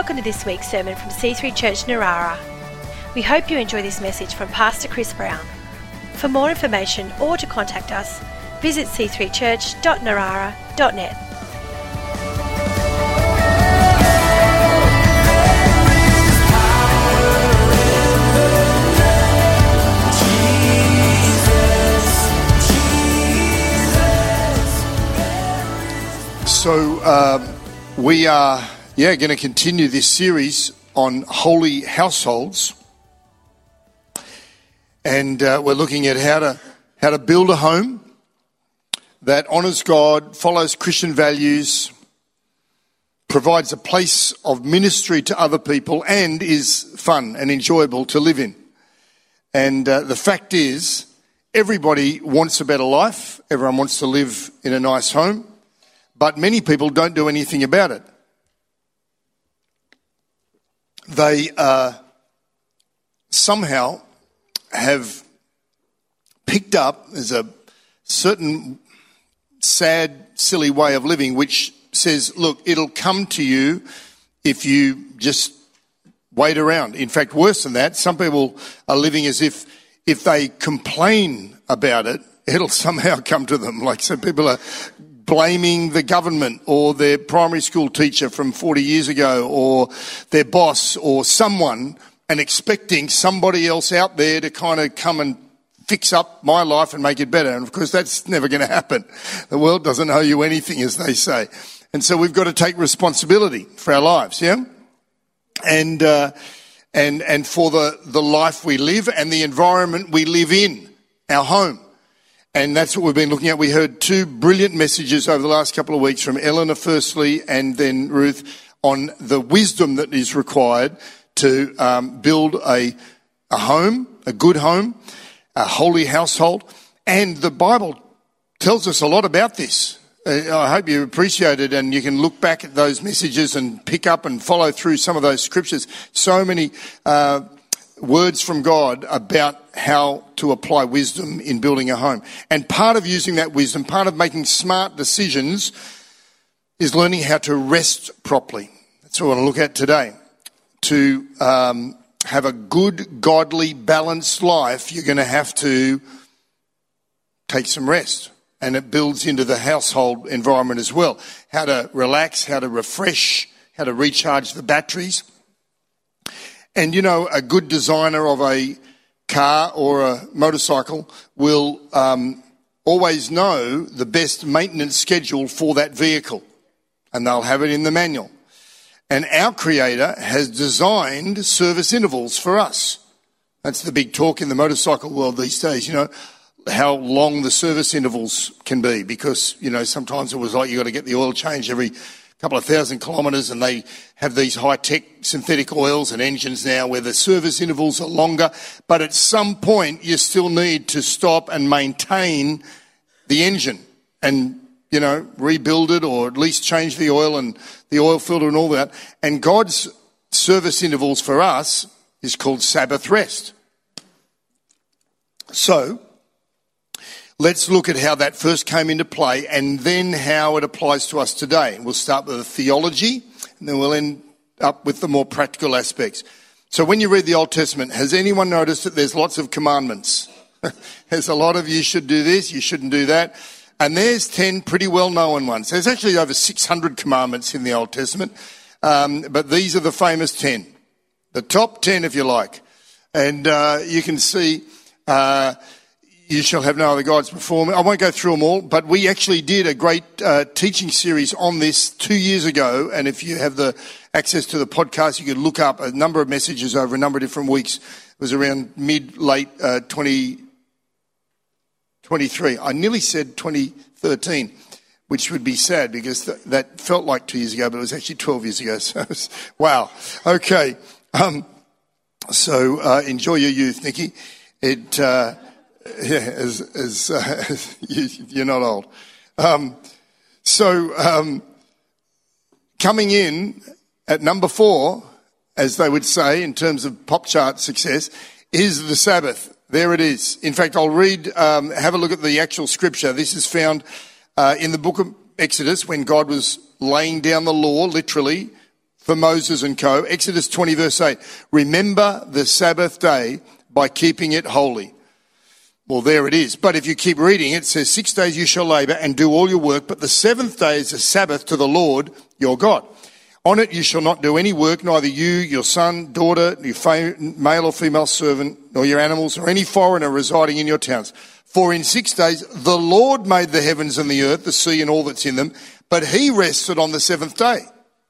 Welcome to this week's sermon from C3 Church Narara. We hope you enjoy this message from Pastor Chris Brown. For more information or to contact us, visit c3church.narara.net. So we are going to continue this series on holy households, and we're looking at how to build a home that honours God, follows Christian values, provides a place of ministry to other people, and is fun and enjoyable to live in. And the fact is, everybody wants a better life. Everyone wants to live in a nice home. But many people don't do anything about it. They somehow have picked up, there's a certain sad, silly way of living which says, look, it'll come to you if you just wait around. In fact, worse than that, some people are living as if they complain about it, it'll somehow come to them. Like, so people are blaming the government or their primary school teacher from 40 years ago or their boss or someone, and expecting somebody else out there to kind of come and fix up my life and make it better. And of course, that's never going to happen. The world doesn't owe you anything, as they say. And so we've got to take responsibility for our lives, yeah? And for the life we live and the environment we live in, our home. And that's what we've been looking at. We heard two brilliant messages over the last couple of weeks from Eleanor firstly and then Ruth on the wisdom that is required to build a home, a good home, a holy household. And the Bible tells us a lot about this. I hope you appreciate it, and you can look back at those messages and pick up and follow through some of those scriptures. So many words from God about how to apply wisdom in building a home. And part of using that wisdom, part of making smart decisions, is learning how to rest properly. That's what I want to look at today. To have a good, godly, balanced life, you're going to have to take some rest. And it builds into the household environment as well. How to relax, how to refresh, how to recharge the batteries. And, you know, a good designer of a car or a motorcycle will always know the best maintenance schedule for that vehicle. And they'll have it in the manual. And our Creator has designed service intervals for us. That's the big talk in the motorcycle world these days, you know, how long the service intervals can be. Because, you know, sometimes it was like you got to get the oil changed every couple of thousand kilometres, and they have these high-tech synthetic oils and engines now where the service intervals are longer. But at some point, you still need to stop and maintain the engine and, you know, rebuild it, or at least change the oil and the oil filter and all that. And God's service intervals for us is called Sabbath rest. So let's look at how that first came into play and then how it applies to us today. We'll start with the theology, and then we'll end up with the more practical aspects. So when you read the Old Testament, has anyone noticed that there's lots of commandments? There's a lot of you should do this, you shouldn't do that. And there's 10 pretty well-known ones. There's actually over 600 commandments in the Old Testament, but these are the famous 10. The top 10, if you like. And you can see... you shall have no other gods before me. I won't go through them all, but we actually did a great teaching series on this 2 years ago. And if you have the access to the podcast, you could look up a number of messages over a number of different weeks. It was around late 2023. I nearly said 2013, which would be sad because that felt like 2 years ago, but it was actually 12 years ago. So, wow. Okay. So enjoy your youth, Nikki. Yeah, you're not old. Coming in at number 4, as they would say in terms of pop chart success, is the Sabbath. There it is. In fact, I'll read, have a look at the actual scripture. This is found in the book of Exodus when God was laying down the law, literally, for Moses and co. Exodus 20 verse 8. Remember the Sabbath day by keeping it holy. Well, there it is. But if you keep reading, it says 6 days you shall labour and do all your work, but the seventh day is a Sabbath to the Lord your God. On it you shall not do any work, neither you, your son, daughter, your male or female servant, nor your animals, or any foreigner residing in your towns. For in 6 days the Lord made the heavens and the earth, the sea and all that's in them, but he rested on the seventh day.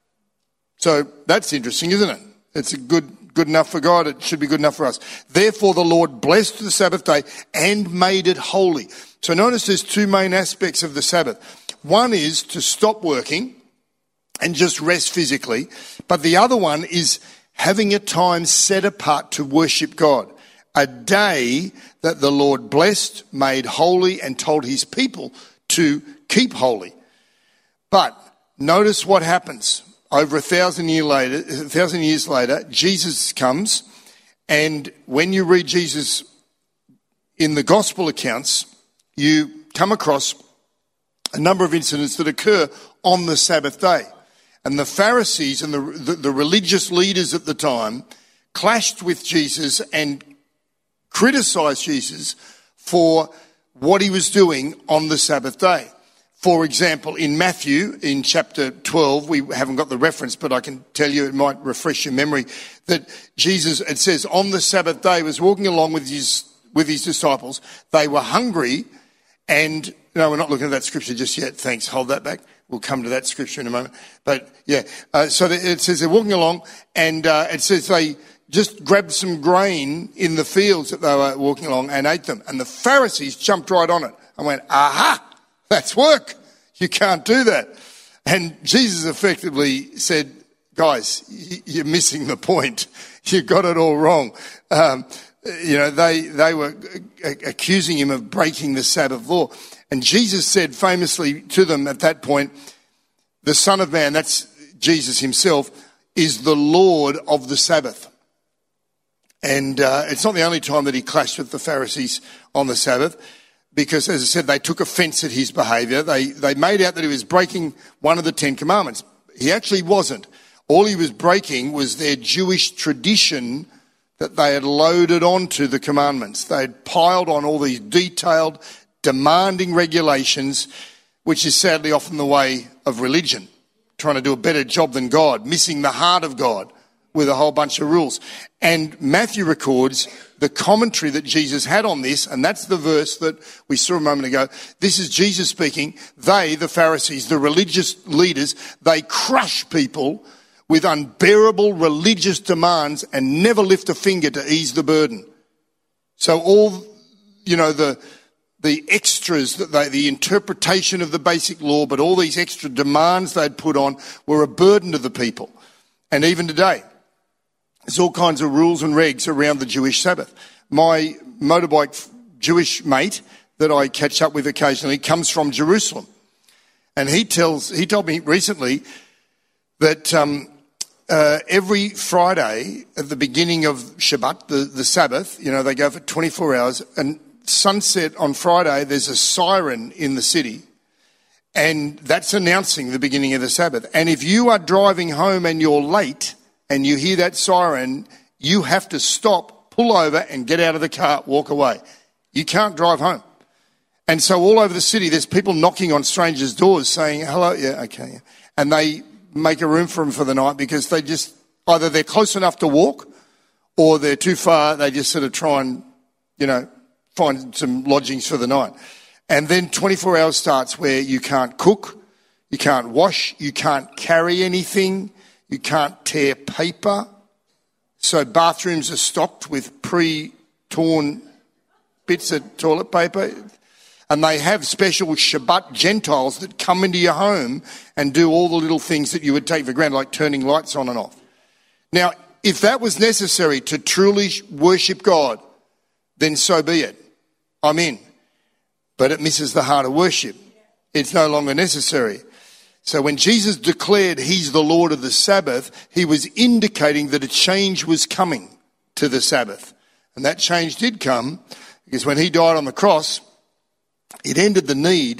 So that's interesting, isn't it? It's good enough for God. It should be good enough for us. Therefore the Lord blessed the Sabbath day and made it holy. So notice there's two main aspects of the Sabbath. One is to stop working and just rest physically. But the other one is having a time set apart to worship God. A day that the Lord blessed, made holy, and told his people to keep holy. But notice what happens. Over 1,000 years later, Jesus comes, and when you read Jesus in the gospel accounts, you come across a number of incidents that occur on the Sabbath day. And the Pharisees and the religious leaders at the time clashed with Jesus and criticised Jesus for what he was doing on the Sabbath day. For example, in Matthew, in chapter 12, we haven't got the reference, but I can tell you it might refresh your memory, that Jesus, it says, on the Sabbath day was walking along with his disciples. They were hungry and, no, we're not looking at that scripture just yet. Thanks, hold that back. We'll come to that scripture in a moment. But yeah, so it says they're walking along and it says they just grabbed some grain in the fields that they were walking along and ate them. And the Pharisees jumped right on it and went, aha, that's work. You can't do that. And Jesus effectively said, guys, you're missing the point. You got it all wrong. They were accusing him of breaking the Sabbath law. And Jesus said famously to them at that point, the Son of Man, that's Jesus himself, is the Lord of the Sabbath. And it's not the only time that he clashed with the Pharisees on the Sabbath, because, as I said, they took offence at his behaviour. They made out that he was breaking one of the 10 commandments. He actually wasn't. All he was breaking was their Jewish tradition that they had loaded onto the commandments. They had piled on all these detailed, demanding regulations, which is sadly often the way of religion, trying to do a better job than God, missing the heart of God with a whole bunch of rules. And Matthew records the commentary that Jesus had on this, and that's the verse that we saw a moment ago. This is Jesus speaking. They, the Pharisees, the religious leaders, they crush people with unbearable religious demands and never lift a finger to ease the burden. So all, the extras that the interpretation of the basic law, but all these extra demands they'd put on were a burden to the people. And even today, there's all kinds of rules and regs around the Jewish Sabbath. My motorbike Jewish mate that I catch up with occasionally comes from Jerusalem. And he told me recently that every Friday at the beginning of Shabbat, the Sabbath, they go for 24 hours, and sunset on Friday, there's a siren in the city, and that's announcing the beginning of the Sabbath. And if you are driving home and you're late and you hear that siren, you have to stop, pull over and get out of the car, walk away. You can't drive home. And so all over the city, there's people knocking on strangers' doors saying, hello, yeah, okay. Yeah. And they make a room for them for the night because they just, either they're close enough to walk or they're too far. They just sort of try and, find some lodgings for the night. And then 24 hours starts where you can't cook, you can't wash, you can't carry anything, you can't tear paper. So bathrooms are stocked with pre-torn bits of toilet paper. And they have special Shabbat Gentiles that come into your home and do all the little things that you would take for granted, like turning lights on and off. Now, if that was necessary to truly worship God, then so be it. I'm in. But it misses the heart of worship. It's no longer necessary. So when Jesus declared he's the Lord of the Sabbath, he was indicating that a change was coming to the Sabbath. And that change did come because when he died on the cross, it ended the need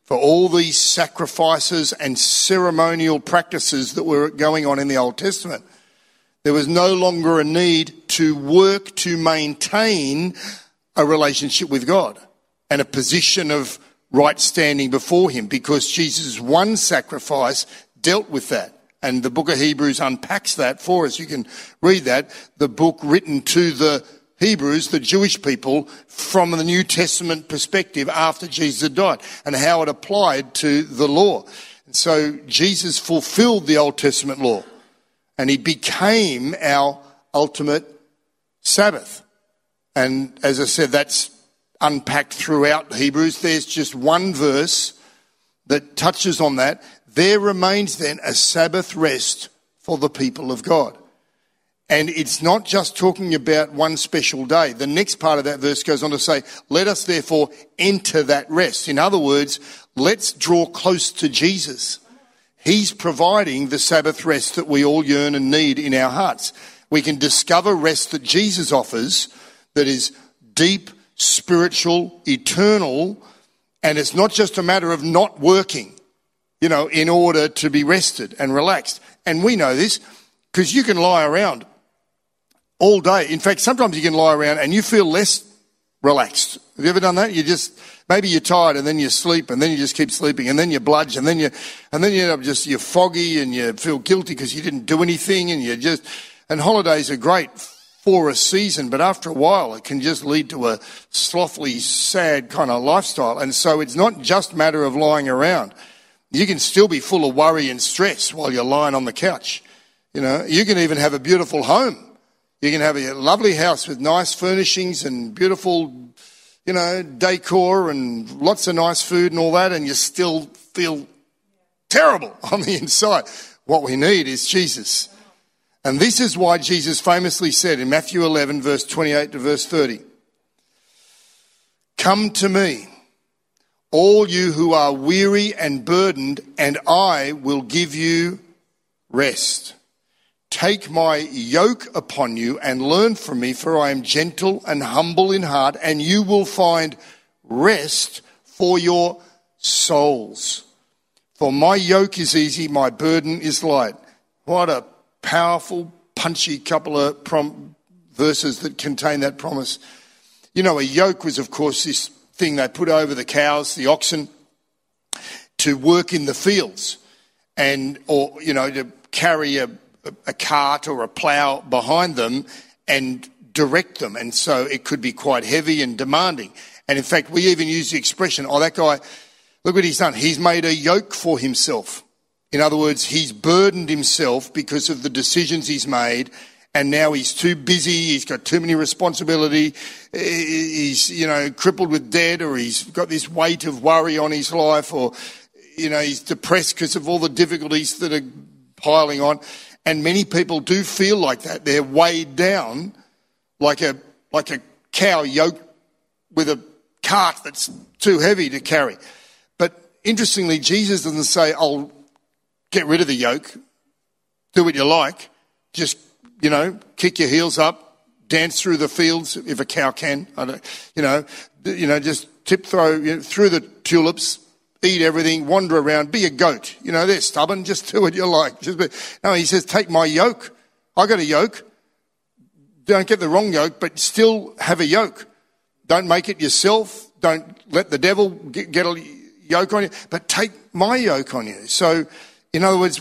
for all these sacrifices and ceremonial practices that were going on in the Old Testament. There was no longer a need to work to maintain a relationship with God and a position of right standing before him, because Jesus' one sacrifice dealt with that. And the book of Hebrews unpacks that for us. You can read that, the book written to the Hebrews, the Jewish people, from the New Testament perspective after Jesus had died, and how it applied to the law. And so Jesus fulfilled the Old Testament law, and he became our ultimate Sabbath. And as I said, that's unpacked throughout Hebrews. There's just one verse that touches on that. There remains then a Sabbath rest for the people of God. And it's not just talking about one special day. The next part of that verse goes on to say, let us therefore enter that rest. In other words, let's draw close to Jesus. He's providing the Sabbath rest that we all yearn and need in our hearts. We can discover rest that Jesus offers that is deep, spiritual, eternal, and it's not just a matter of not working, in order to be rested and relaxed. And we know this because you can lie around all day. In fact, sometimes you can lie around and you feel less relaxed. Have you ever done that? Maybe you're tired and then you sleep and then you just keep sleeping and then you bludge and then you end up you're foggy and you feel guilty because you didn't do anything, and holidays are great for a season, but after a while it can just lead to a slothly, sad kind of lifestyle. And so it's not just a matter of lying around. You can still be full of worry and stress while you're lying on the couch. You can even have a beautiful home. You can have a lovely house with nice furnishings and beautiful, decor and lots of nice food and all that, and you still feel terrible on the inside. What we need is Jesus. And this is why Jesus famously said in Matthew 11, verse 28 to verse 30, "Come to me, all you who are weary and burdened, and I will give you rest. Take my yoke upon you and learn from me, for I am gentle and humble in heart, and you will find rest for your souls. For my yoke is easy, my burden is light." What a powerful, punchy couple of verses that contain that promise. A yoke was, of course, this thing they put over the cows, the oxen, to work in the fields, or to carry a cart or a plough behind them and direct them. And so it could be quite heavy and demanding. And in fact, we even use the expression, that guy, look what he's done. He's made a yoke for himself. In other words, he's burdened himself because of the decisions he's made, and now he's too busy, he's got too many responsibility, he's, crippled with debt, or he's got this weight of worry on his life, or, he's depressed because of all the difficulties that are piling on. And many people do feel like that. They're weighed down like a cow yoked with a cart that's too heavy to carry. But interestingly, Jesus doesn't say, "I'll get rid of the yoke, do what you like, just, kick your heels up, dance through the fields if a cow can, just tiptoe through the tulips, eat everything, wander around, be a goat. They're stubborn, just do what you like." No, he says, take my yoke. I got a yoke. Don't get the wrong yoke, but still have a yoke. Don't make it yourself. Don't let the devil get a yoke on you, but take my yoke on you. So, in other words,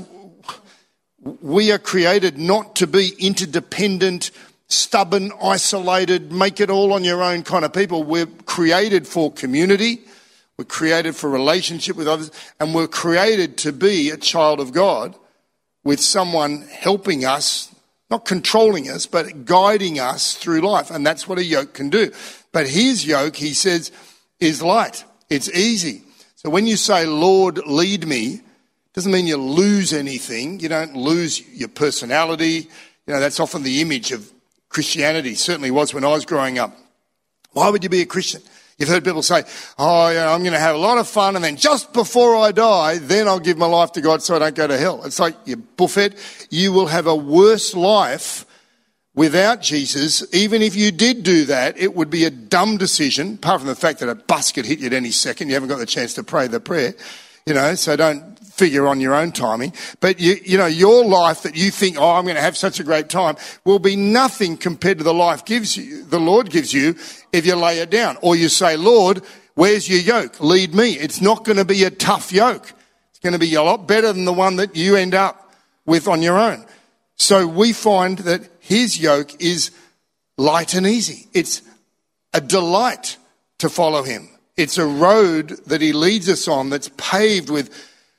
we are created not to be interdependent, stubborn, isolated, make it all on your own kind of people. We're created for community. We're created for relationship with others, and we're created to be a child of God with someone helping us, not controlling us, but guiding us through life. And that's what a yoke can do. But his yoke, he says, is light. It's easy. So when you say, "Lord, lead me," doesn't mean you lose anything. You don't lose your personality. That's often the image of Christianity. Certainly was when I was growing up. Why would you be a Christian? You've heard people say, I'm going to have a lot of fun, and then just before I die, then I'll give my life to God so I don't go to hell. It's like, you buffet. You will have a worse life without Jesus, even if you did do that, it would be a dumb decision, apart from the fact that a bus could hit you at any second. You haven't got the chance to pray the prayer, so don't figure on your own timing. But, your life that you think, I'm going to have such a great time, will be nothing compared to the life the Lord gives you if you lay it down. Or you say, Lord, where's your yoke? Lead me. It's not going to be a tough yoke. It's going to be a lot better than the one that you end up with on your own. So we find that his yoke is light and easy. It's a delight to follow him. It's a road that he leads us on that's paved with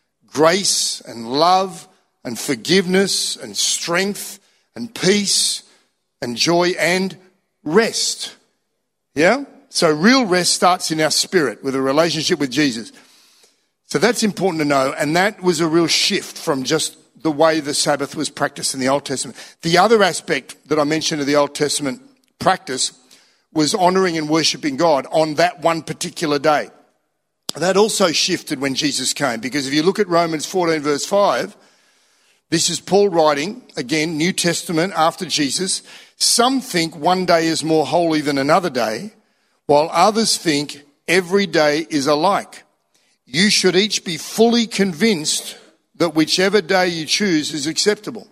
grace and love and forgiveness and strength and peace and joy and rest. Yeah? So real rest starts in our spirit with a relationship with Jesus. So that's important to know, and that was a real shift from just the way the Sabbath was practiced in the Old Testament. The other aspect that I mentioned of the Old Testament practice was honouring and worshipping God on that one particular day. That also shifted when Jesus came, because if you look at Romans 14 verse 5, this is Paul writing, again, New Testament after Jesus. Some think one day is more holy than another day, while others think every day is alike. You should each be fully convinced that whichever day you choose is acceptable.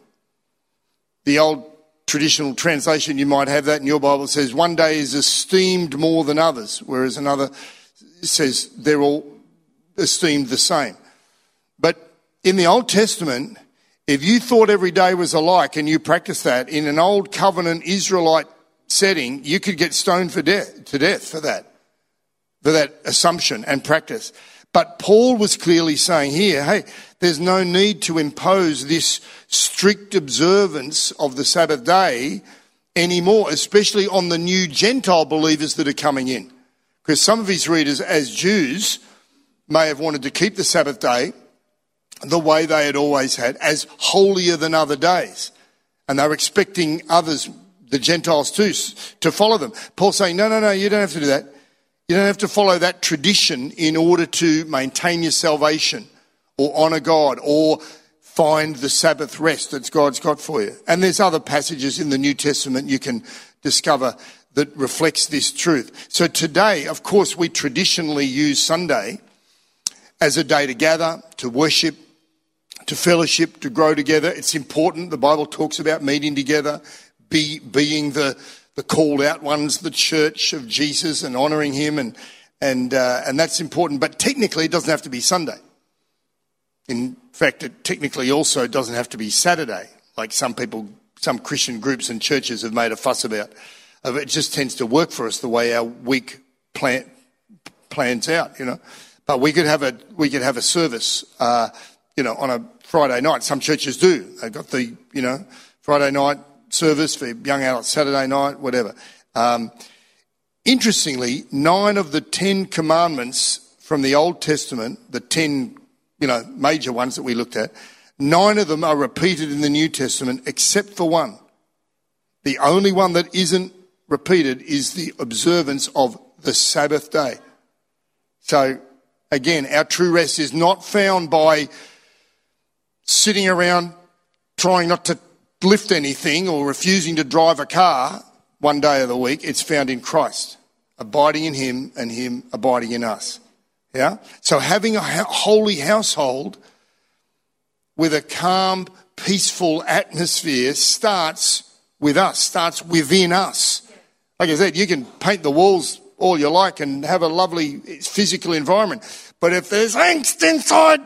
The old traditional translation, you might have that in your Bible, says one day is esteemed more than others, whereas another says they're all esteemed the same. But in the Old Testament, if you thought every day was alike and you practiced that in an old covenant Israelite setting, you could get stoned to death for that assumption and practice. But Paul was clearly saying here, hey, there's no need to impose this strict observance of the Sabbath day anymore, especially on the new Gentile believers that are coming in. Because some of his readers, as Jews, may have wanted to keep the Sabbath day the way they had always had, as holier than other days. And they were expecting others, the Gentiles too, to follow them. Paul's saying, no, you don't have to do that. You don't have to follow that tradition in order to maintain your salvation or honour God or find the Sabbath rest that God's got for you. And there's other passages in the New Testament you can discover that reflects this truth. So today, of course, we traditionally use Sunday as a day to gather, to worship, to fellowship, to grow together. It's important. The Bible talks about meeting together, being the called out ones, the church of Jesus, and honouring him, and that's important. But technically, it doesn't have to be Sunday. In fact, it technically also doesn't have to be Saturday, like some Christian groups and churches have made a fuss about. It just tends to work for us the way our week plans out, But we could have a service, on a Friday night. Some churches do. They've got the, Friday night service for young adults, Saturday night, whatever. Interestingly, 9 of the 10 commandments from the Old Testament, the 10, major ones that we looked at, 9 of them are repeated in the New Testament except for one. The only one that isn't repeated is the observance of the Sabbath day. So, again, our true rest is not found by sitting around trying not to lift anything or refusing to drive a car one day of the week. It's found in Christ, abiding in him and him abiding in us. Yeah? So having a holy household with a calm, peaceful atmosphere starts with us, starts within us. Like I said, you can paint the walls all you like and have a lovely physical environment. But if there's angst inside,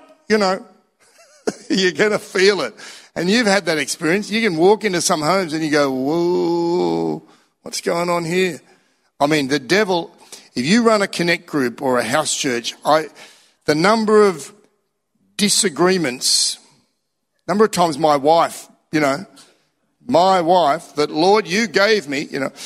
you're going to feel it. And you've had that experience. You can walk into some homes and you go, whoa, what's going on here? I mean, the devil, if you run a connect group or a house church, the number of disagreements, number of times my wife, that, Lord, you gave me,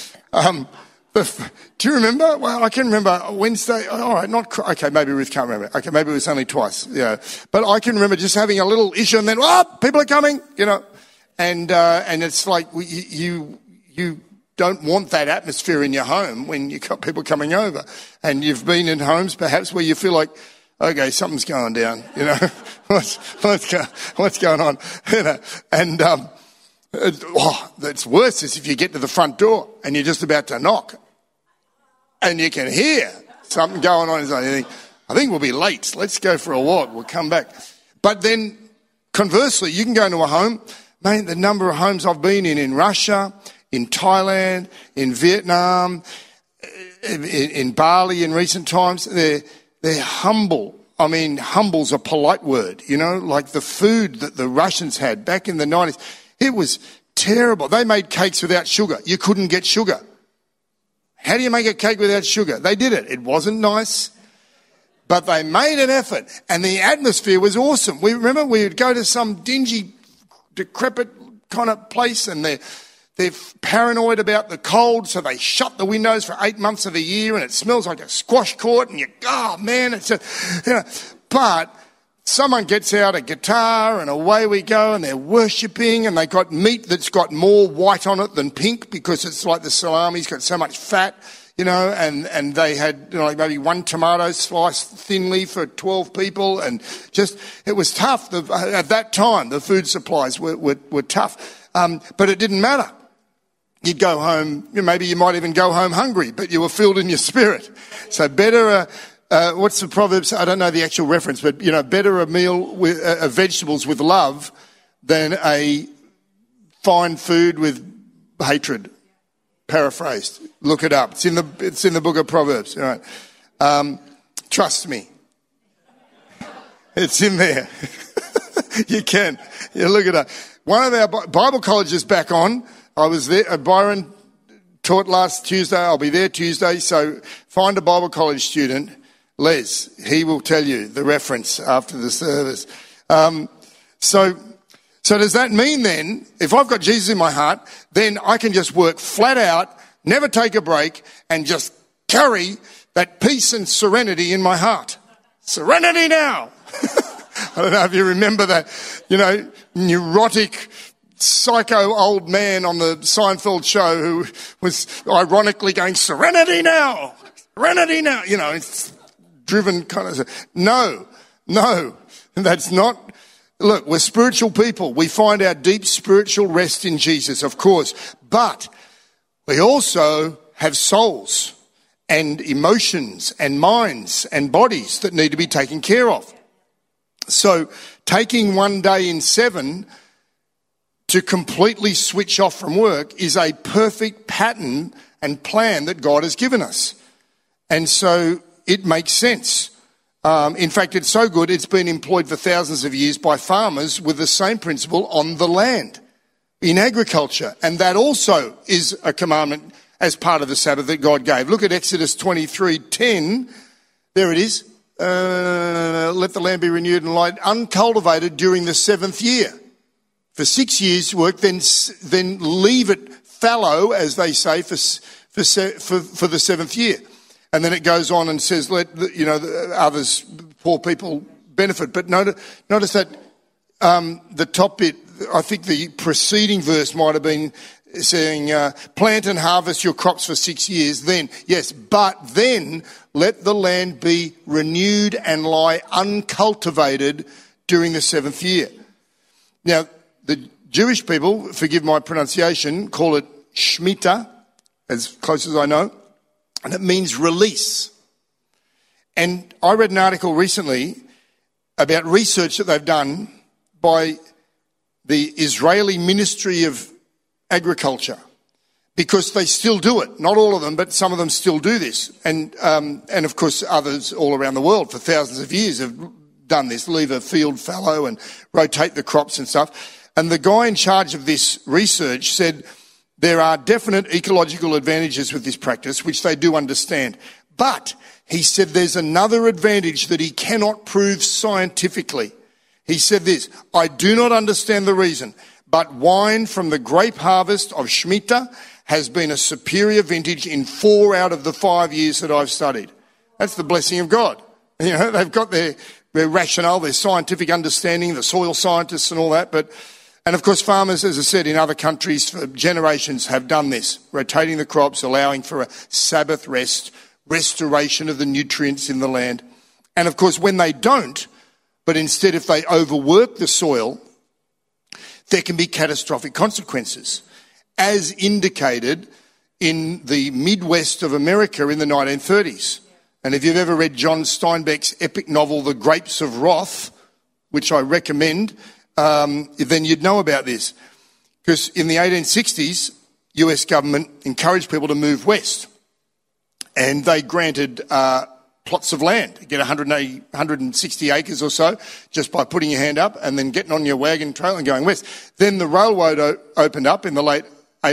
do you remember? Well, I can remember Wednesday. All right, okay, maybe Ruth can't remember. Okay, maybe it was only twice, But I can remember just having a little issue and then, people are coming, And it's like you don't want that atmosphere in your home when you've got people coming over. And you've been in homes perhaps where you feel like, okay, something's going down, what's going on, And That's worse is if you get to the front door and you're just about to knock and you can hear something going on. And you think, I think we'll be late. Let's go for a walk. We'll come back. But then conversely, you can go into a home. Mate, the number of homes I've been in Russia, in Thailand, in Vietnam, in Bali in recent times, they're humble. I mean, humble's a polite word, like the food that the Russians had back in the 90s. It was terrible. They made cakes without sugar. You couldn't get sugar. How do you make a cake without sugar? They did it. It wasn't nice, but they made an effort, and the atmosphere was awesome. We would go to some dingy, decrepit kind of place, and they're paranoid about the cold, so they shut the windows for 8 months of the year, and it smells like a squash court, and but someone gets out a guitar, and away we go, and they're worshipping, and they got meat that's got more white on it than pink, because it's like the salami's got so much fat, and they had like maybe one tomato sliced thinly for 12 people, and it was tough. At that time, the food supplies were tough, but it didn't matter. You'd go home, maybe you might even go home hungry, but you were filled in your spirit. So better, what's the Proverbs? I don't know the actual reference, but better a meal with vegetables with love than a fine food with hatred. Paraphrased. Look it up. It's in the book of Proverbs. All right. Trust me. It's in there. You can. You look it up. One of our Bible colleges back on. I was there. Byron taught last Tuesday. I'll be there Tuesday. So find a Bible college student, Les. He will tell you the reference after the service. So does that mean then, if I've got Jesus in my heart, then I can just work flat out, never take a break, and just carry that peace and serenity in my heart? Serenity now! I don't know if you remember that, neurotic, psycho old man on the Seinfeld show who was ironically going, serenity now! Serenity now! It's driven kind of... No, that's not... Look, we're spiritual people. We find our deep spiritual rest in Jesus, of course. But we also have souls and emotions and minds and bodies that need to be taken care of. So taking one day in 7 to completely switch off from work is a perfect pattern and plan that God has given us. And so it makes sense. In fact, it's so good, it's been employed for thousands of years by farmers with the same principle on the land, in agriculture. And that also is a commandment as part of the Sabbath that God gave. Look at Exodus 23:10. There it is. Let the land be renewed and light, uncultivated during the 7th year. For 6 years work, then leave it fallow, as they say, for the 7th year. And then it goes on and says, let others, poor people, benefit. But notice that the top bit, I think the preceding verse might have been saying, plant and harvest your crops for 6 years. Then, yes, but then let the land be renewed and lie uncultivated during the 7th year. Now, the Jewish people, forgive my pronunciation, call it Shemitah, as close as I know. And it means release. And I read an article recently about research that they've done by the Israeli Ministry of Agriculture, because they still do it. Not all of them, but some of them still do this. And of course others all around the world for thousands of years have done this, leave a field fallow and rotate the crops and stuff. And the guy in charge of this research said, there are definite ecological advantages with this practice, which they do understand. But he said there's another advantage that he cannot prove scientifically. He said this, I do not understand the reason, but wine from the grape harvest of Shemitah has been a superior vintage in 4 out of the 5 years that I've studied. That's the blessing of God. They've got their rationale, their scientific understanding, the soil scientists and all that, and of course farmers, as I said, in other countries for generations have done this, rotating the crops, allowing for a Sabbath rest, restoration of the nutrients in the land. And of course when they don't, but instead if they overwork the soil, there can be catastrophic consequences, as indicated in the Midwest of America in the 1930s. And if you've ever read John Steinbeck's epic novel, The Grapes of Wrath, which I recommend, then you'd know about this. Because in the 1860s, US government encouraged people to move west. And they granted plots of land, get 160 acres or so, just by putting your hand up and then getting on your wagon trail and going west. Then the railroad opened up in the late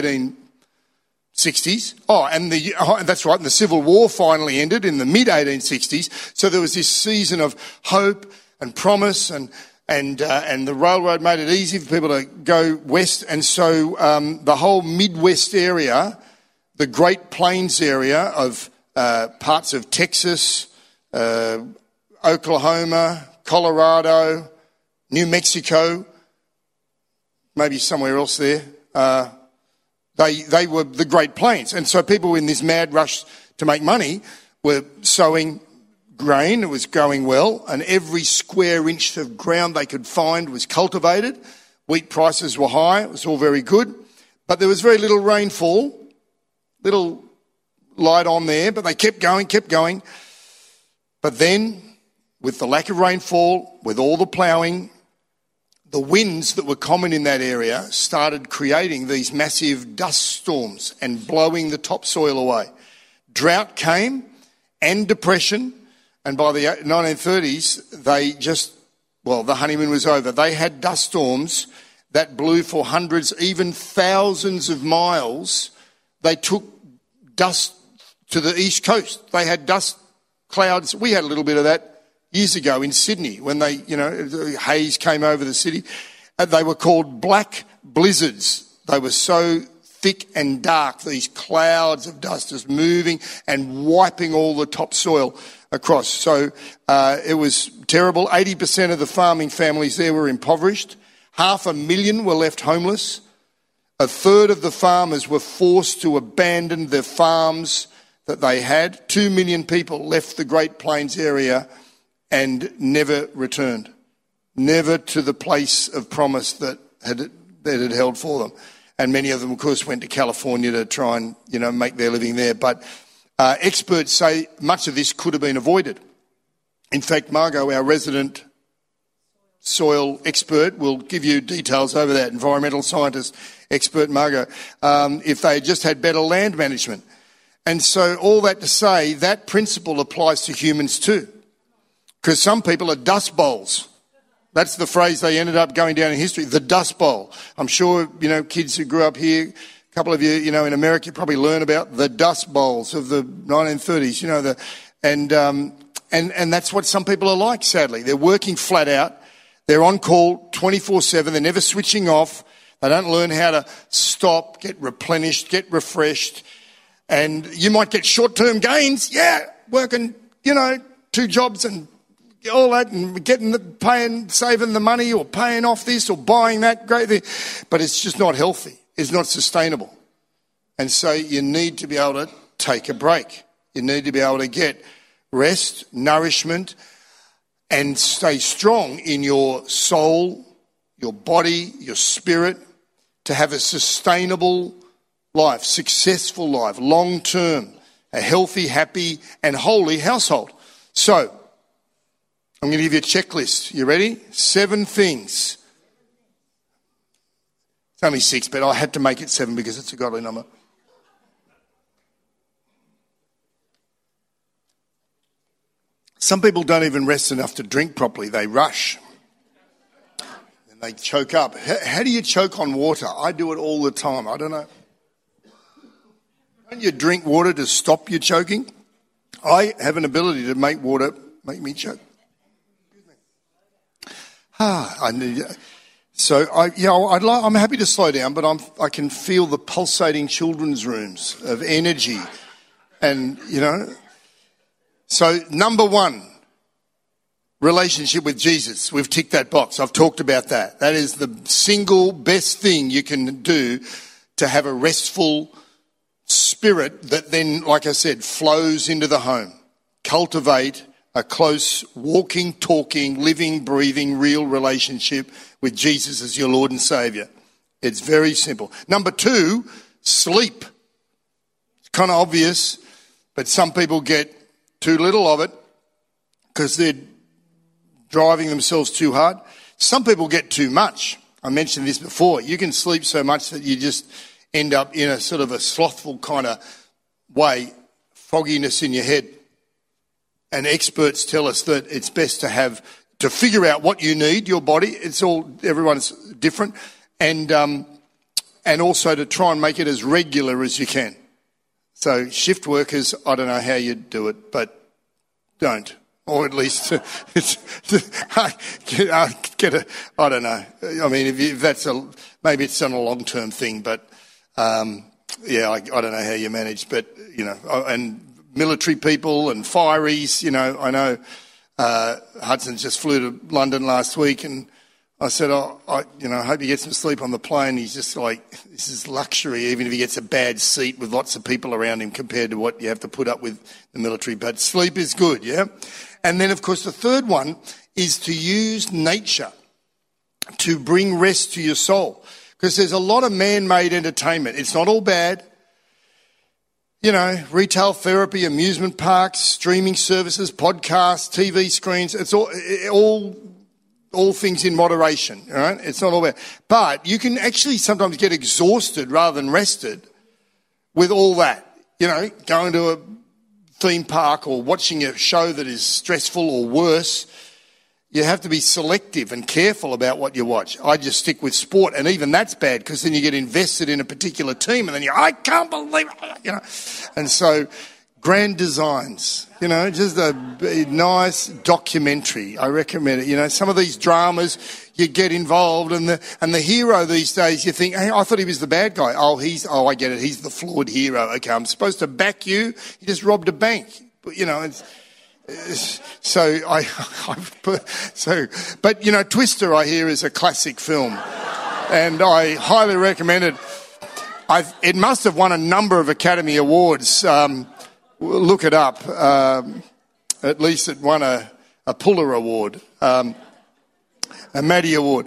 1860s. That's right, and the Civil War finally ended in the mid-1860s. So there was this season of hope and promise, and the railroad made it easy for people to go west. And so the whole Midwest area, the Great Plains area of parts of Texas, Oklahoma, Colorado, New Mexico, maybe somewhere else there, they were the Great Plains. And so people in this mad rush to make money were sowing grain. It was going well, and every square inch of ground they could find was cultivated. Wheat prices were high. It was all very good. But there was very little rainfall, little light on there, but they kept going. But then, with the lack of rainfall, with all the ploughing, the winds that were common in that area started creating these massive dust storms and blowing the topsoil away. Drought came and depression, and by the 1930s, the honeymoon was over. They had dust storms that blew for hundreds, even thousands of miles. They took dust to the east coast. They had dust clouds. We had a little bit of that years ago in Sydney when haze came over the city. They were called black blizzards. They were so thick and dark, these clouds of dust just moving and wiping all the topsoil across. So it was terrible. 80% of the farming families there were impoverished. 500,000 were left homeless. A third of the farmers were forced to abandon their farms that they had. 2 million people left the Great Plains area and never returned, never to the place of promise that had held for them. And many of them, of course, went to California to try and, make their living there. But experts say much of this could have been avoided. In fact, Margot, our resident soil expert, will give you details over that, environmental scientist expert Margot, if they just had better land management. And so all that to say, that principle applies to humans too. Because some people are dust bowls. That's the phrase they ended up going down in history, the dust bowl. I'm sure, kids who grew up here, a couple of you, in America probably learn about the dust bowls of the 1930s, and that's what some people are like, sadly. They're working flat out. They're on call 24/7. They're never switching off. They don't learn how to stop, get replenished, get refreshed. And you might get short-term gains. Yeah, working, 2 jobs and all that, and saving the money or paying off this or buying that great thing. But it's just not healthy. It's not sustainable. And so you need to be able to take a break. You need to be able to get rest, nourishment, and stay strong in your soul, your body, your spirit, to have a sustainable life, successful life, long-term, a healthy, happy, and holy household. So, I'm going to give you a checklist. You ready? 7 things. It's only 6, but I had to make it 7 because it's a godly number. Some people don't even rest enough to drink properly. They rush. And they choke up. How do you choke on water? I do it all the time. I don't know. Don't you drink water to stop your choking? I have an ability to make water make me choke. I'm happy to slow down, but I can feel the pulsating children's rooms of energy, and So number 1, relationship with Jesus. We've ticked that box. I've talked about that. That is the single best thing you can do to have a restful spirit that then, like I said, flows into the home. Cultivate a close walking, talking, living, breathing, real relationship with Jesus as your Lord and Saviour. It's very simple. Number 2, sleep. It's kind of obvious, but some people get too little of it because they're driving themselves too hard. Some people get too much. I mentioned this before. You can sleep so much that you just end up in a sort of a slothful kind of way, fogginess in your head. And experts tell us that it's best to figure out what you need, your body. Everyone's different. And also to try and make it as regular as you can. So shift workers, I don't know how you do it, but don't. Or at least I don't know. I mean, if that's maybe it's on a long-term thing, but I don't know how you manage. But, and military people and fireys, I know Hudson just flew to London last week, and I said, I hope he gets some sleep on the plane. He's just like, this is luxury, even if he gets a bad seat with lots of people around him compared to what you have to put up with the military. But sleep is good, yeah? And then, of course, the third one is to use nature to bring rest to your soul. Because there's a lot of man-made entertainment. It's not all bad. Retail therapy, amusement parks, streaming services, podcasts, TV screens. It's all things in moderation, all right? It's not all bad. But you can actually sometimes get exhausted rather than rested with all that. Going to a theme park or watching a show that is stressful or worse. You have to be selective and careful about what you watch. I just stick with sport, and even that's bad because then you get invested in a particular team and then I can't believe it, And so Grand Designs, just a nice documentary. I recommend it. Some of these dramas you get involved, and the hero these days, you think, hey, I thought he was the bad guy. I get it. He's the flawed hero. Okay, I'm supposed to back you. He just robbed a bank. But, Twister, I hear, is a classic film, and I highly recommend it. It must have won a number of Academy Awards. Look it up. At least it won a Puller Award, a Maddie Award.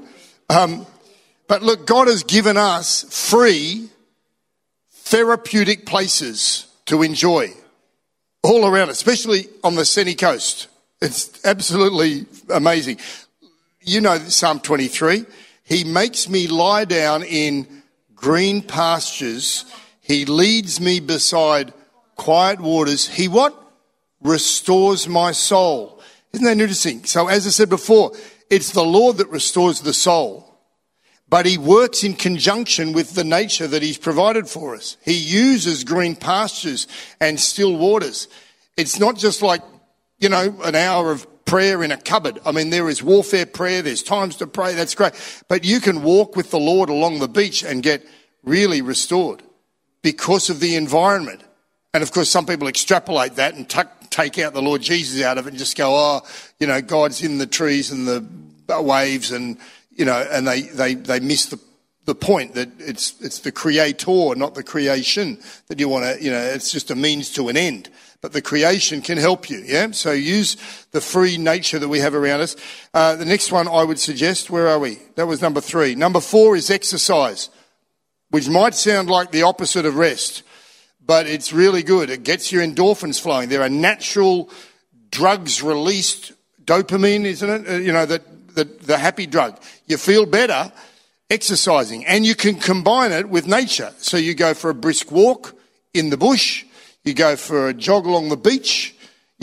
But look, God has given us free therapeutic places to enjoy all around, especially on the sunny coast. It's absolutely amazing. Psalm 23. He makes me lie down in green pastures. He leads me beside quiet waters. He what? Restores my soul. Isn't that interesting? So as I said before, it's the Lord that restores the soul. But he works in conjunction with the nature that he's provided for us. He uses green pastures and still waters. It's not just like, an hour of prayer in a cupboard. I mean, there is warfare prayer. There's times to pray. That's great. But you can walk with the Lord along the beach and get really restored because of the environment. And of course, some people extrapolate that and take out the Lord Jesus out of it and just go, God's in the trees and the waves, and and they miss the point that it's the creator, not the creation that you want to, it's just a means to an end. But the creation can help you, yeah? So use the free nature that we have around us. The next one I would suggest, where are we? That was number 3. Number 4 is exercise, which might sound like the opposite of rest, but it's really good. It gets your endorphins flowing. There are natural drugs released, dopamine, isn't it? The happy drug. You feel better exercising, and you can combine it with nature. So you go for a brisk walk in the bush, you go for a jog along the beach.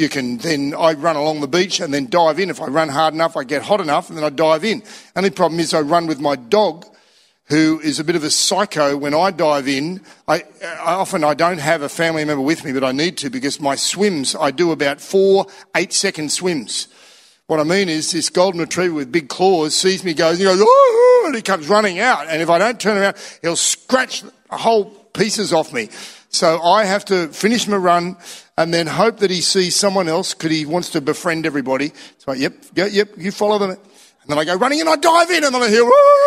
I run along the beach and then dive in. If I run hard enough, I get hot enough, and then I dive in. Only problem is I run with my dog, who is a bit of a psycho. When I dive in, I don't have a family member with me, but I need to, because my swims, I do about 4 8-second swims. What I mean is this golden retriever with big claws sees me go, and he goes, oh, and he comes running out. And if I don't turn around, he'll scratch whole pieces off me. So I have to finish my run and then hope that he sees someone else because he wants to befriend everybody. So yep, you follow them. And then I go running and I dive in, and then I hear,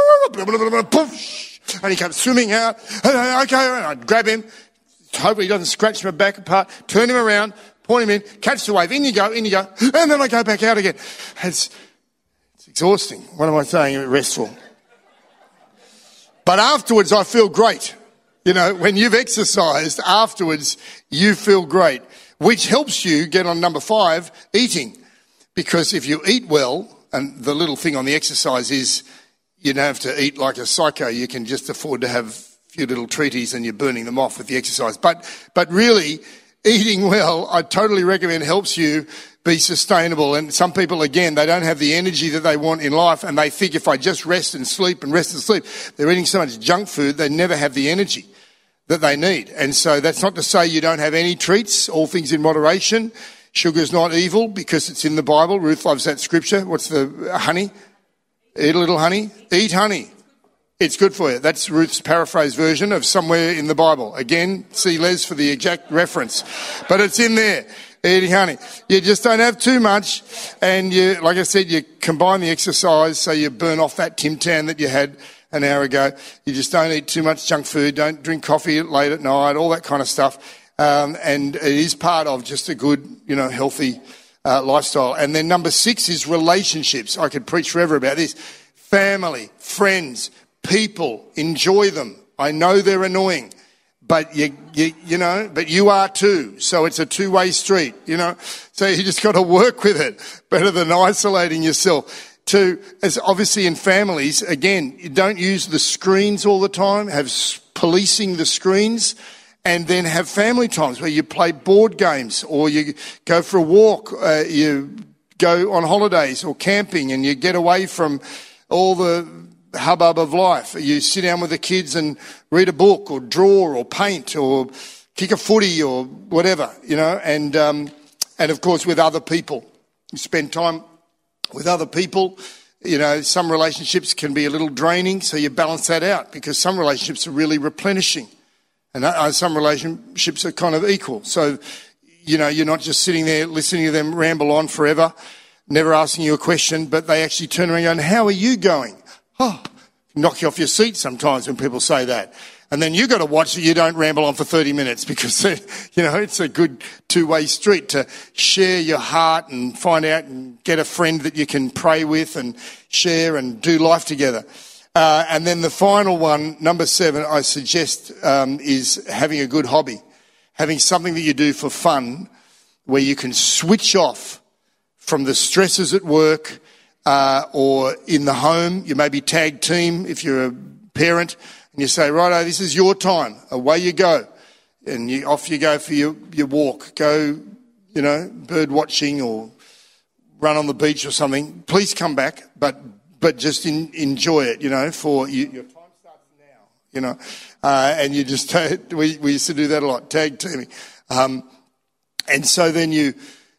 and he comes swimming out. Okay, and I grab him. Hopefully he doesn't scratch my back apart. Turn him around, point him in, catch the wave, in you go, and then I go back out again. It's exhausting. What am I saying? Restful. But afterwards, I feel great. You know, when you've exercised, afterwards, you feel great, which helps you get on number 5, eating. Because if you eat well, and the little thing on the exercise is you don't have to eat like a psycho. You can just afford to have a few little treaties and you're burning them off with the exercise. But really, eating well, I totally recommend, helps you be sustainable. And some people, again, they don't have the energy that they want in life, and they think if I just rest and sleep, they're eating so much junk food, they never have the energy that they need. And so that's not to say you don't have any treats, all things in moderation. Sugar's not evil because it's in the Bible. Ruth loves that scripture. What's the honey? Eat a little honey. Eat honey. It's good for you. That's Ruth's paraphrase version of somewhere in the Bible. Again, see Les for the exact reference. But it's in there, eating honey. You just don't have too much. And you, like I said, you combine the exercise so you burn off that Tim Tam that you had an hour ago. You just don't eat too much junk food. Don't drink coffee late at night, all that kind of stuff. And it is part of just a good, healthy lifestyle. And then number 6 is relationships. I could preach forever about this. Family, friends, people, enjoy them. I know they're annoying, but but you are too. So it's a two-way street, So you just got to work with it better than isolating yourself. As obviously in families, again, you don't use the screens all the time, have policing the screens, and then have family times where you play board games or you go for a walk, you go on holidays or camping and you get away from all the hubbub of life. You sit down with the kids and read a book or draw or paint or kick a footy or whatever, and of course with other people. You spend time with other people. Some relationships can be a little draining, so you balance that out because some relationships are really replenishing and some relationships are kind of equal. So, you're not just sitting there listening to them ramble on forever, never asking you a question, but they actually turn around and go, how are you going? Oh, knock you off your seat sometimes when people say that. And then you've got to watch that you don't ramble on for 30 minutes because, it's a good two-way street to share your heart and find out and get a friend that you can pray with and share and do life together. And then the final one, number 7, I suggest is having a good hobby, having something that you do for fun where you can switch off from the stresses at work or in the home. You may be tag team if you're a parent. And you say, righto, this is your time. Away you go. And off you go for your walk. Go, bird watching or run on the beach or something. Please come back, but just enjoy it, for you. Your time starts now, and you just, we used to do that a lot, tag teaming. And so then you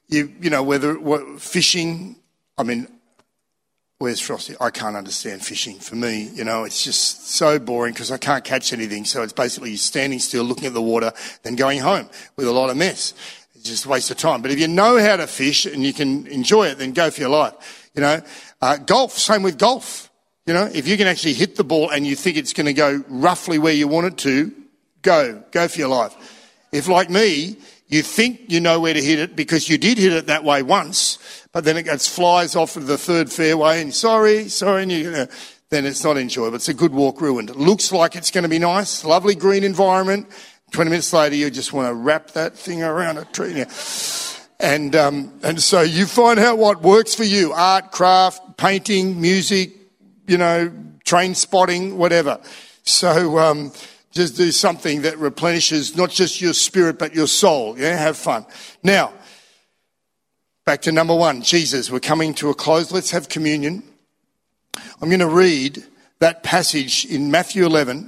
fishing, where's Frosty? I can't understand fishing. For me, it's just so boring because I can't catch anything. So it's basically you standing still, looking at the water, then going home with a lot of mess. It's just a waste of time. But if you know how to fish and you can enjoy it, then go for your life. Golf, same with golf. If you can actually hit the ball and you think it's going to go roughly where you want it to, go for your life. If like me, you think you know where to hit it because you did hit it that way once, but then it flies off of the third fairway and sorry, and then it's not enjoyable. It's a good walk ruined. It looks like it's going to be nice, lovely green environment. 20 minutes later, you just want to wrap that thing around a tree. And so you find out what works for you. Art, craft, painting, music, train spotting, whatever. So just do something that replenishes not just your spirit, but your soul. Yeah, have fun. Now, back to number 1, Jesus. We're coming to a close. Let's have communion. I'm going to read that passage in Matthew 11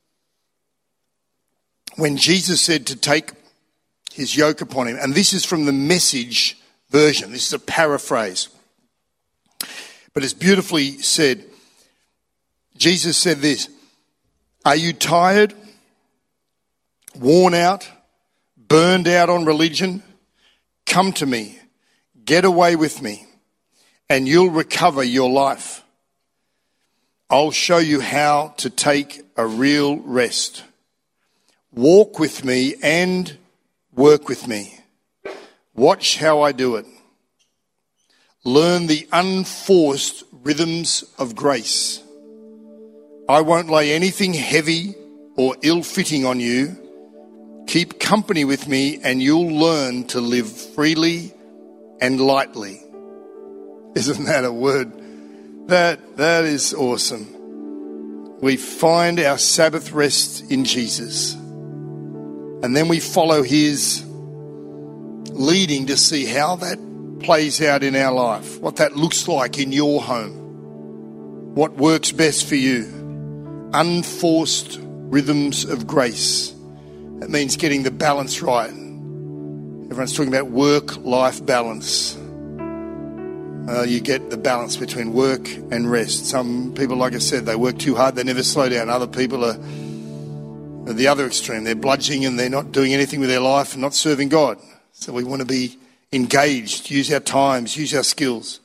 when Jesus said to take his yoke upon him. And this is from the Message version. This is a paraphrase. But it's beautifully said. Jesus said this, are you tired, worn out, burned out on religion? Come to me, get away with me, and you'll recover your life. I'll show you how to take a real rest. Walk with me and work with me. Watch how I do it. Learn the unforced rhythms of grace. I won't lay anything heavy or ill-fitting on you. Keep company with me and you'll learn to live freely and lightly. Isn't that a word? That is awesome. We find our Sabbath rest in Jesus. And then we follow his leading to see how that plays out in our life, what that looks like in your home, what works best for you. Unforced rhythms of grace. That means getting the balance right. Everyone's talking about work-life balance. You get the balance between work and rest. Some people, like I said, they work too hard, they never slow down. Other people are the other extreme. They're bludgeoning and they're not doing anything with their life and not serving God. So we want to be engaged, use our times, use our skills.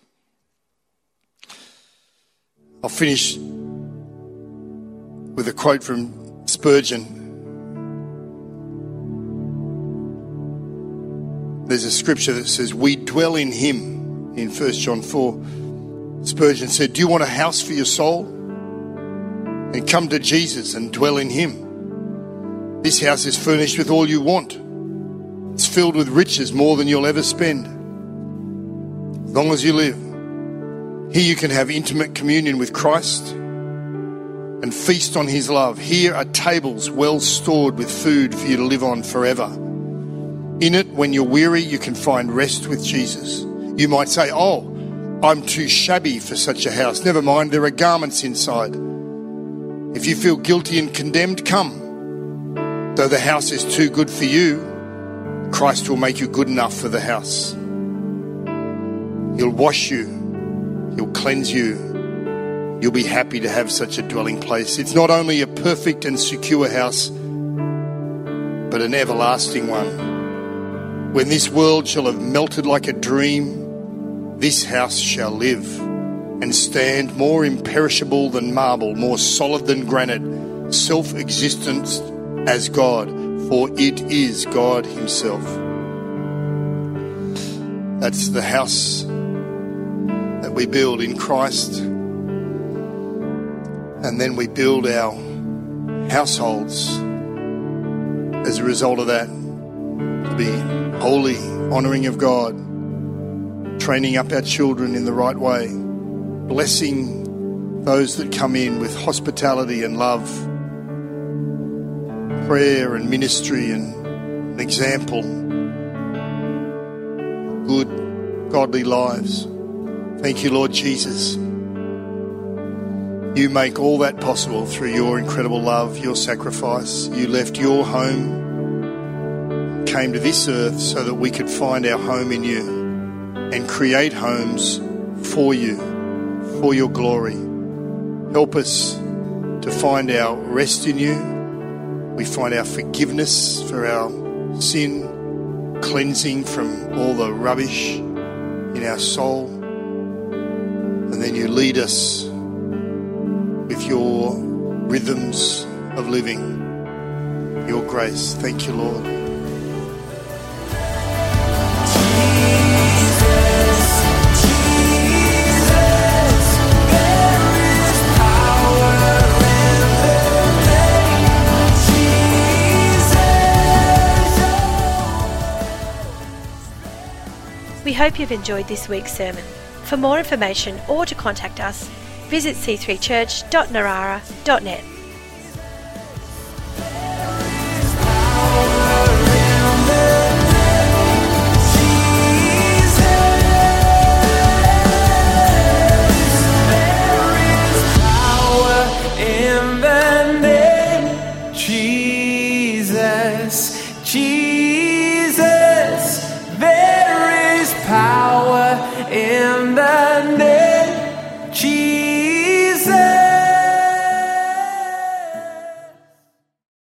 I'll finish with a quote from Spurgeon. There's a scripture that says, we dwell in him. In 1 John 4, Spurgeon said, do you want a house for your soul? And come to Jesus and dwell in him. This house is furnished with all you want. It's filled with riches, more than you'll ever spend. As long as you live. Here you can have intimate communion with Christ and feast on his love. Here are tables well stored with food for you to live on forever. In it, when you're weary, you can find rest with Jesus. You might say, oh, I'm too shabby for such a house. Never mind, there are garments inside. If you feel guilty and condemned, come. Though the house is too good for you, Christ will make you good enough for the house. He'll wash you. He'll cleanse you. You'll be happy to have such a dwelling place. It's not only a perfect and secure house, but an everlasting one. When this world shall have melted like a dream, this house shall live and stand more imperishable than marble, more solid than granite, self-existent as God, for it is God himself. That's the house that we build in Christ. And then we build our households as a result of that, to be holy, honouring of God, training up our children in the right way, blessing those that come in with hospitality and love, prayer and ministry and an example, good, godly lives. Thank you, Lord Jesus. You make all that possible through your incredible love, your sacrifice. You left your home, came to this earth so that we could find our home in you and create homes for you, for your glory. Help us to find our rest in you. We find our forgiveness for our sin, cleansing from all the rubbish in our soul. And then you lead us with your rhythms of living, your grace. Thank you, Lord. We hope you've enjoyed this week's sermon. For more information or to contact us, visit c3church.narara.net. Jesus, there is power in the name.